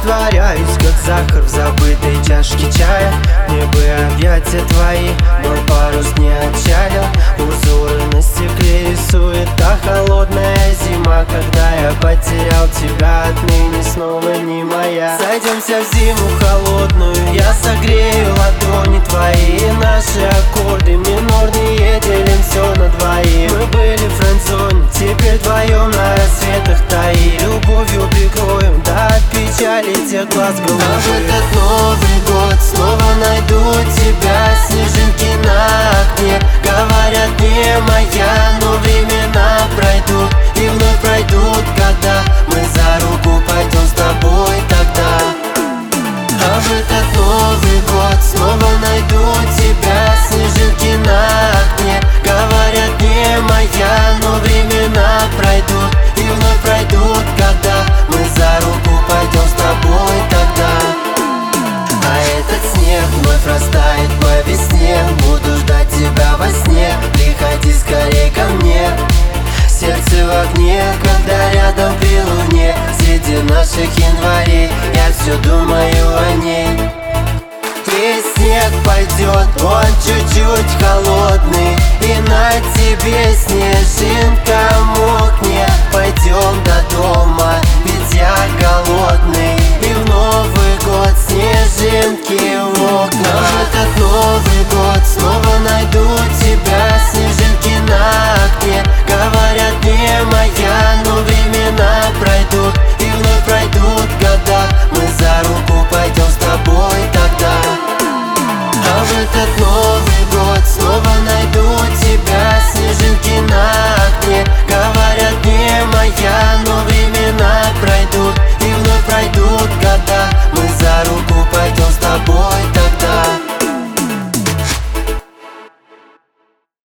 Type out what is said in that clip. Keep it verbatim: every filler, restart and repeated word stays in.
растворяюсь, как сахар в забытой чашке чая. Мне бы объятия твои, мой парус не отчалил. Узоры на стекле рисует та холодная зима. Когда я потерял тебя, отныне снова не моя. Сойдемся в зиму холодную, я согрею ладони твои. Наши аккорды минорные, делим все на двоих. Мы были в френдзоне, теперь вдвоем на рассветах таи. Любовью прикроем, да от печали тех глаз голубых. А в этот Новый год снова найду тебя. Снежинки на окне говорят не моя, но времена пройдут и вновь пройдут года. Мы за руку пойдем с тобой тогда. А в этот Новый год снова найду тебя. Снежинки на окне говорят не моя, но времена пройдут и вновь пройдут года. Мы за руку пойдем с тобой тогда. А этот снег вновь растает по весне. Буду ждать тебя во сне, приходи скорей ко мне. Сердце в огне, когда рядом при луне. Среди наших январей я все думаю о ней. И снег пойдет, он чуть-чуть холодный, и на тебе снег.